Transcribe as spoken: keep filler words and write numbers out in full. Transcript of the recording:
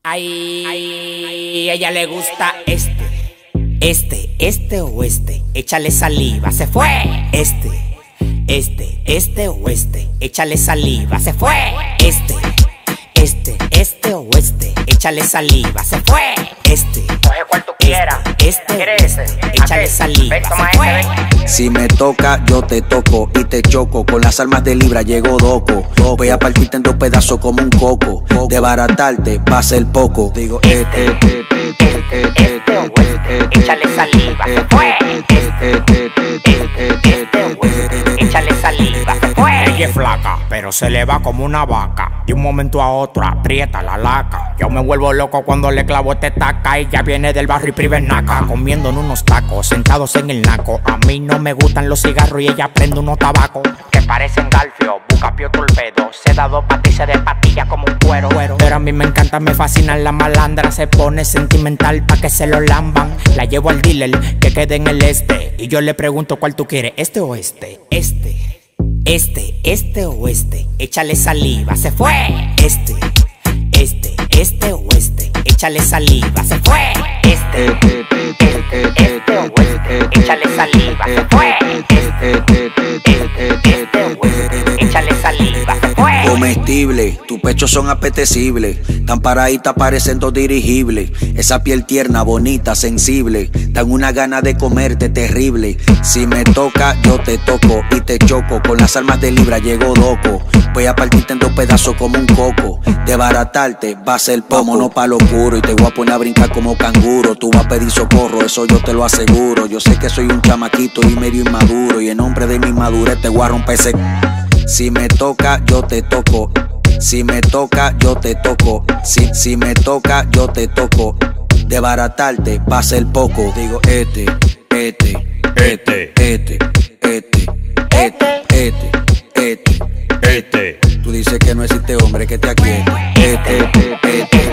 Ay, ella le gusta este, este, este o este. Échale saliva, se fue. Este, este, este o este. Échale saliva, se fue. Este, este, este o este. Échale saliva, se fue. Este, coge cual tú quieras. Este, ¿Quieres ese? échale saliva, se fue. Si me toca, yo te toco y te choco. Con las armas de Libra llego doco. Voy a partirte en dos pedazos como un coco. De baratarte va a ser poco. Digo, este, este, este, este o este. Échale saliva, se fue. Este, este, este o este. Échale saliva, se fue. Ella es flaca, pero se le va como una vaca. De un momento a otro aprieta la laca. Yo me vuelvo loco cuando le clavo este taca. Ella viene del barrio y privernaca, comiendo en unos tacos, sentados en el naco. A mí no me gustan los cigarros y ella prende unos tabacos que parecen galfio, bucapio torpedo. Se da dos patillas de patilla como un cuero. Pero a mí me encanta, me fascina la malandra. Se pone sentimental pa' que se lo lamban. La llevo al dealer que quede en el este. Y yo le pregunto cuál tú quieres, este o este. Este, este, este o este. Échale saliva, se fue. Este, este, este o este. Échale saliva, se fue. Este, este, este o este. Échale saliva, se fue. Este, este, este o este. Échale saliva, se fue. comestible, tus pechos son apetecibles. Tan paraditas parecen dos dirigibles. Esa piel tierna, bonita, sensible. Dan una gana de comerte terrible. Si me toca, yo te toco y te choco. Con las armas de Libra llego doco. Voy a partirte en dos pedazos como un coco. De baratarte va a ser poco. Vámonos pa' lo oscuro y te voy a poner a brincar como canguro. Tú vas a pedir socorro, eso yo te lo aseguro. Yo sé que soy un chamaquito y medio inmaduro. Y en nombre de mi madurez te voy a romper ese. Si me toca, yo te toco. Si me toca, yo te toco. Si, si me toca, yo te toco. De baratarte va a ser poco. Digo, este, este, este, este, este, este, este, este, este. Tú dices que no existe hombre que te aquiete. Este, este, este.